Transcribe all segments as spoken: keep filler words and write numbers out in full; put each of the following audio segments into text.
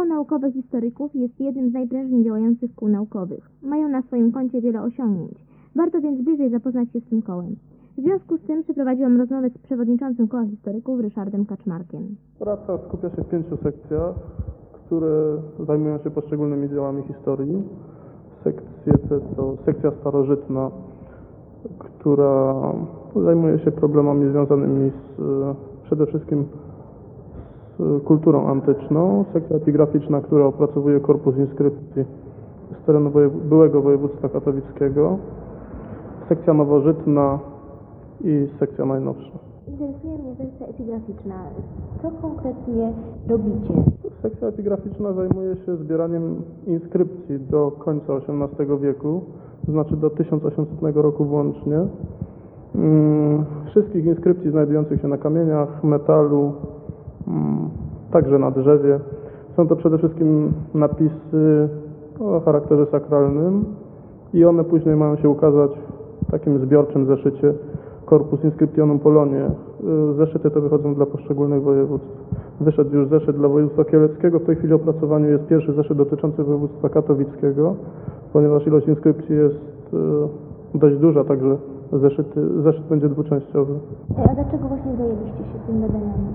Naukowe Historyków jest jednym z najprężniej działających kół naukowych. Mają na swoim koncie wiele osiągnięć. Warto więc bliżej zapoznać się z tym kołem. W związku z tym przeprowadziłam rozmowę z przewodniczącym Koła Historyków Ryszardem Kaczmarkiem. Praca skupia się w pięciu sekcjach, które zajmują się poszczególnymi działami historii. Sekcje te to sekcja starożytna, która zajmuje się problemami związanymi z, przede wszystkim z kulturą antyczną. Sekcja epigraficzna, która opracowuje korpus inskrypcji z terenu wojew byłego województwa katowickiego. Sekcja nowożytna i sekcja najnowsza. Interesuje mnie sekcja epigraficzna. Co konkretnie robicie? Sekcja epigraficzna zajmuje się zbieraniem inskrypcji do końca osiemnastego wieku, to znaczy do tysiąc osiemsetnego roku włącznie. Wszystkich inskrypcji znajdujących się na kamieniach, metalu, także na drzewie. Są to przede wszystkim napisy o charakterze sakralnym i one później mają się ukazać w takim zbiorczym zeszycie Corpus Inscriptionum Poloniae. Zeszyty te wychodzą dla poszczególnych województw. Wyszedł już zeszyt dla województwa kieleckiego. W tej chwili w opracowaniu jest pierwszy zeszyt dotyczący województwa katowickiego, ponieważ ilość inskrypcji jest dość duża, także zeszyty, zeszyt będzie dwuczęściowy. A dlaczego właśnie zajęliście się tym badaniami?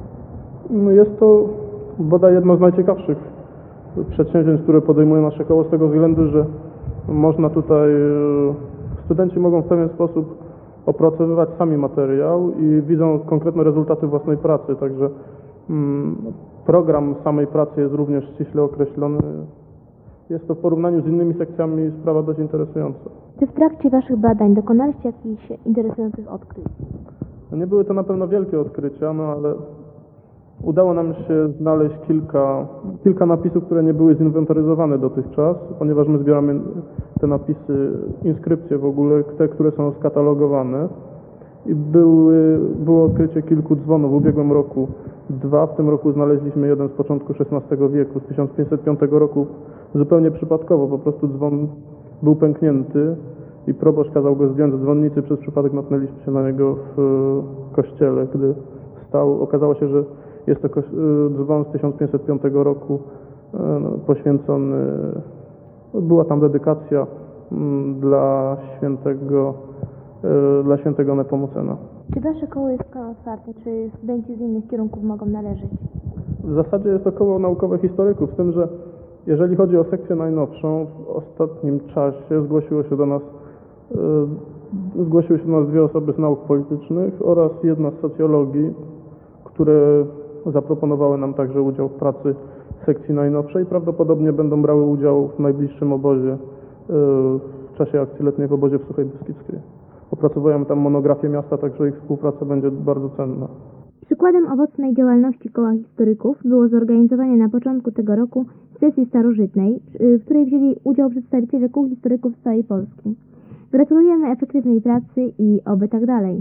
No jest to bodaj jedno z najciekawszych przedsięwzięć, które podejmuje nasze koło, z tego względu, że można tutaj, studenci mogą w pewien sposób opracowywać sami materiał i widzą konkretne rezultaty własnej pracy, także mm, program samej pracy jest również ściśle określony. Jest to w porównaniu z innymi sekcjami sprawa dość interesująca. Czy w trakcie Waszych badań dokonaliście jakichś interesujących odkryć? No nie były to na pewno wielkie odkrycia, no ale udało nam się znaleźć kilka, kilka napisów, które nie były zinwentaryzowane dotychczas, ponieważ my zbieramy te napisy, inskrypcje w ogóle, te, które są skatalogowane. I były, było odkrycie kilku dzwonów w ubiegłym roku. Dwa, w tym roku znaleźliśmy jeden z początku szesnastego wieku, z tysiąc pięćset piątego roku, zupełnie przypadkowo, po prostu dzwon był pęknięty i proboszcz kazał go zdjąć z dzwonnicy, przez przypadek natknęliśmy się na niego w kościele, gdy stał. Okazało się, że jest to dzwon z tysiąc pięćset piątego roku poświęcony, była tam dedykacja dla świętego, dla świętego Nepomucena. Czy Wasze koło jest koło otwarte, czy studenci z innych kierunków mogą należeć? W zasadzie jest to koło naukowe historyków, z tym, że jeżeli chodzi o sekcję najnowszą, w ostatnim czasie zgłosiło się do nas, zgłosiły się do nas dwie osoby z nauk politycznych oraz jedna z socjologii, które zaproponowały nam także udział w pracy sekcji najnowszej. Prawdopodobnie będą brały udział w najbliższym obozie, w czasie akcji letniej w obozie w Suchej Beskidzkiej. Opracowujemy tam monografię miasta, także ich współpraca będzie bardzo cenna. Przykładem owocnej działalności Koła Historyków było zorganizowanie na początku tego roku sesji starożytnej, w której wzięli udział przedstawiciele kół historyków z całej Polski. Gratulujemy efektywnej pracy i oby tak dalej.